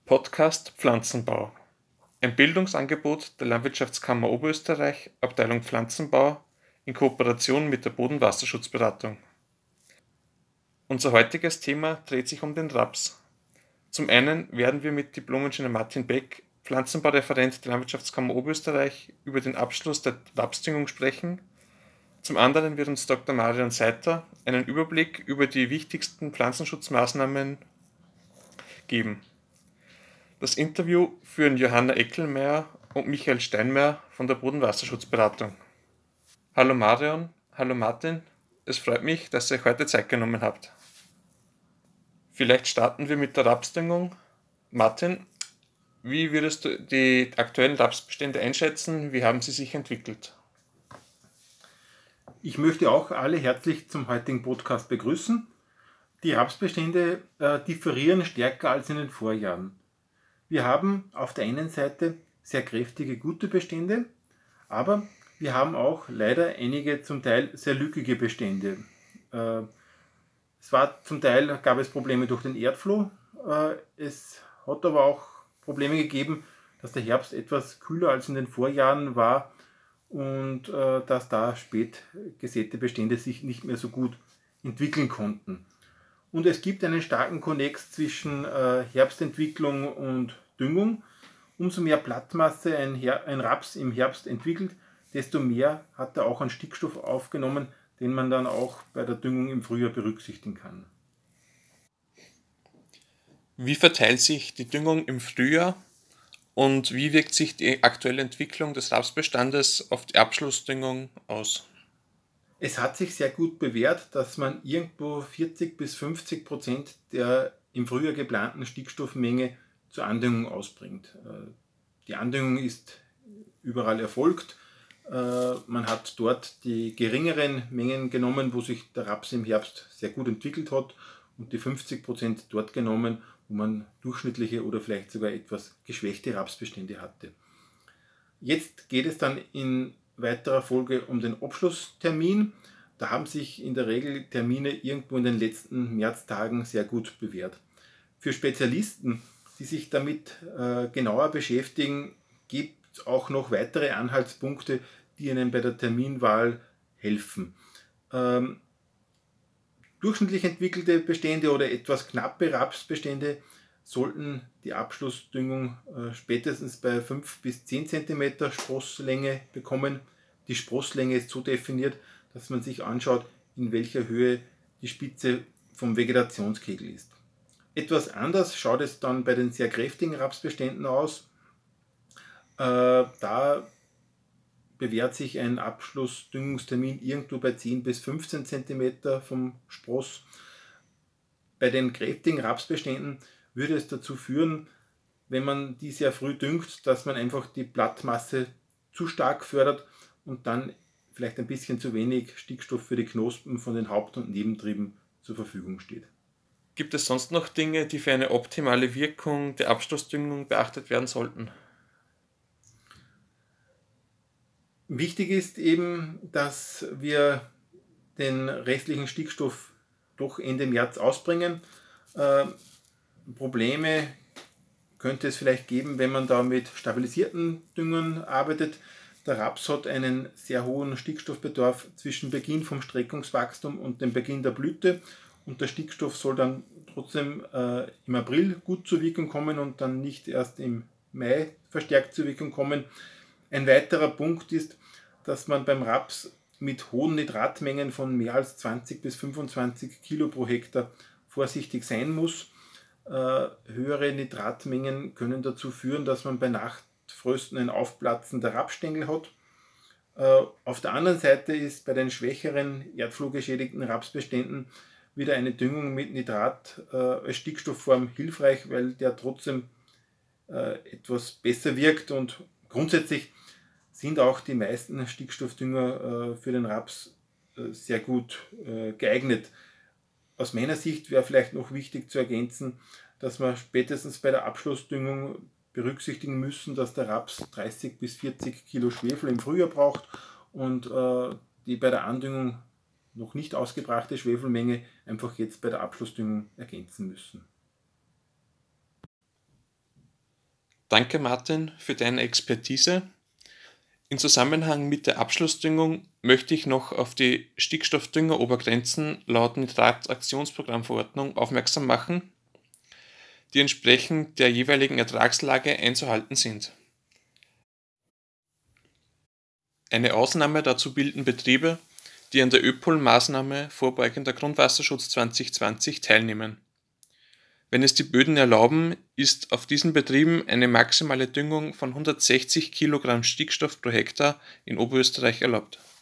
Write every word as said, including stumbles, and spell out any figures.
Podcast Pflanzenbau. Ein Bildungsangebot der Landwirtschaftskammer Oberösterreich, Abteilung Pflanzenbau, in Kooperation mit der Bodenwasserschutzberatung. Unser heutiges Thema dreht sich um den Raps. Zum einen werden wir mit Diplom-Ingenieur Martin Beck, Pflanzenbaureferent der Landwirtschaftskammer Oberösterreich, über den Abschluss der Rapsdüngung sprechen. Zum anderen wird uns Doktor Marion Seiter einen Überblick über die wichtigsten Pflanzenschutzmaßnahmen geben. Das Interview führen Johanna Eckelmeier und Michael Steinmeier von der Bodenwasserschutzberatung. Hallo Marion, hallo Martin, es freut mich, dass ihr euch heute Zeit genommen habt. Vielleicht starten wir mit der Rapsdüngung. Martin, wie würdest du die aktuellen Rapsbestände einschätzen? Wie haben sie sich entwickelt? Ich möchte auch alle herzlich zum heutigen Podcast begrüßen. Die Rapsbestände äh, differieren stärker als in den Vorjahren. Wir haben auf der einen Seite sehr kräftige, gute Bestände, aber wir haben auch leider einige zum Teil sehr lückige Bestände. Äh, es war zum Teil, gab es Probleme durch den Erdfloh. Äh, es hat aber auch Probleme gegeben, dass der Herbst etwas kühler als in den Vorjahren war und äh, dass da spät gesäte Bestände sich nicht mehr so gut entwickeln konnten. Und es gibt einen starken Konnex zwischen äh, Herbstentwicklung und Düngung. Umso mehr Blattmasse ein, Her- ein Raps im Herbst entwickelt, desto mehr hat er auch an Stickstoff aufgenommen, den man dann auch bei der Düngung im Frühjahr berücksichtigen kann. Wie verteilt sich die Düngung im Frühjahr und wie wirkt sich die aktuelle Entwicklung des Rapsbestandes auf die Abschlussdüngung aus? Es hat sich sehr gut bewährt, dass man irgendwo vierzig bis fünfzig Prozent der im Frühjahr geplanten Stickstoffmenge zur Andüngung ausbringt. Die Andüngung ist überall erfolgt. Man hat dort die geringeren Mengen genommen, wo sich der Raps im Herbst sehr gut entwickelt hat, und die fünfzig Prozent dort genommen, wo man durchschnittliche oder vielleicht sogar etwas geschwächte Rapsbestände hatte. Jetzt geht es dann in weiterer Folge um den Abschlusstermin. Da haben sich in der Regel Termine irgendwo in den letzten Märztagen sehr gut bewährt. Für Spezialisten, die sich damit äh, genauer beschäftigen, gibt es auch noch weitere Anhaltspunkte, die ihnen bei der Terminwahl helfen. Ähm, durchschnittlich entwickelte Bestände oder etwas knappe Rapsbestände sollten die Abschlussdüngung äh, spätestens bei fünf bis zehn Zentimeter Sprosslänge bekommen. Die Sprosslänge ist so definiert, dass man sich anschaut, in welcher Höhe die Spitze vom Vegetationskegel ist. Etwas anders schaut es dann bei den sehr kräftigen Rapsbeständen aus. Äh, da bewährt sich ein Abschlussdüngungstermin irgendwo bei zehn bis fünfzehn Zentimeter vom Spross. Bei den kräftigen Rapsbeständen würde es dazu führen, wenn man die sehr früh düngt, dass man einfach die Blattmasse zu stark fördert und dann vielleicht ein bisschen zu wenig Stickstoff für die Knospen von den Haupt- und Nebentrieben zur Verfügung steht. Gibt es sonst noch Dinge, die für eine optimale Wirkung der Abschlussdüngung beachtet werden sollten? Wichtig ist eben, dass wir den restlichen Stickstoff doch Ende März ausbringen. Äh, Probleme könnte es vielleicht geben, wenn man da mit stabilisierten Düngern arbeitet. Der Raps hat einen sehr hohen Stickstoffbedarf zwischen Beginn vom Streckungswachstum und dem Beginn der Blüte, und der Stickstoff soll dann trotzdem äh, im April gut zur Wirkung kommen und dann nicht erst im Mai verstärkt zur Wirkung kommen. Ein weiterer Punkt ist, dass man beim Raps mit hohen Nitratmengen von mehr als zwanzig bis fünfundzwanzig Kilo pro Hektar vorsichtig sein muss. Äh, höhere Nitratmengen können dazu führen, dass man bei Nachtfrösten ein Aufplatzen der Rapsstängel hat. Äh, auf der anderen Seite ist bei den schwächeren erdflohgeschädigten Rapsbeständen wieder eine Düngung mit Nitrat äh, als Stickstoffform hilfreich, weil der trotzdem äh, etwas besser wirkt, und grundsätzlich sind auch die meisten Stickstoffdünger äh, für den Raps äh, sehr gut äh, geeignet. Aus meiner Sicht wäre vielleicht noch wichtig zu ergänzen, dass wir spätestens bei der Abschlussdüngung berücksichtigen müssen, dass der Raps dreißig bis vierzig Kilo Schwefel im Frühjahr braucht und äh, die bei der Andüngung noch nicht ausgebrachte Schwefelmenge einfach jetzt bei der Abschlussdüngung ergänzen müssen. Danke Martin für deine Expertise. In Zusammenhang mit der Abschlussdüngung möchte ich noch auf die Stickstoffdüngerobergrenzen laut Nitrat-Aktionsprogrammverordnung aufmerksam machen, die entsprechend der jeweiligen Ertragslage einzuhalten sind. Eine Ausnahme dazu bilden Betriebe, die an der ÖPOL-Maßnahme Vorbeugender Grundwasserschutz zwanzig zwanzig teilnehmen. Wenn es die Böden erlauben, ist auf diesen Betrieben eine maximale Düngung von hundertsechzig Kilogramm Stickstoff pro Hektar in Oberösterreich erlaubt.